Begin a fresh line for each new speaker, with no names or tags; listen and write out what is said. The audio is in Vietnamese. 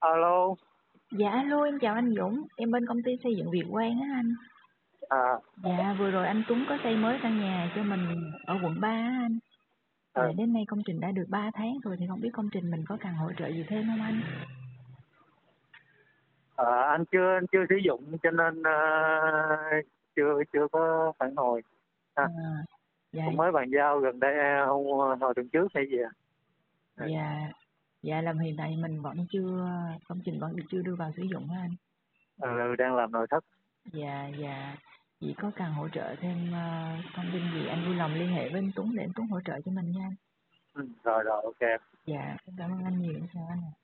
Alo.
Dạ alo, em chào anh Dũng, em bên công ty xây dựng Việt Quang á anh.
À.
Dạ vừa rồi anh Tuấn có xây mới căn nhà cho mình ở quận 3 á anh.
Ừ.
Dạ đến nay công trình đã được 3 tháng rồi thì không biết công trình mình có cần hỗ trợ gì thêm không anh?
Anh chưa sử dụng cho nên chưa có phản hồi.
À, dạ,
Cũng mới bàn giao gần đây, hồi tuần trước hay gì à?
dạ, dạ làm hiện tại mình vẫn chưa, công trình vẫn chưa đưa vào sử dụng á anh.
Đang làm nội thất.
Dạ, dạ, chỉ có cần hỗ trợ thêm thông tin gì anh vui lòng liên hệ với anh Tuấn để anh Tuấn hỗ trợ cho mình nha anh.
Rồi ok.
Dạ, cảm ơn anh nhiều, chào anh ạ.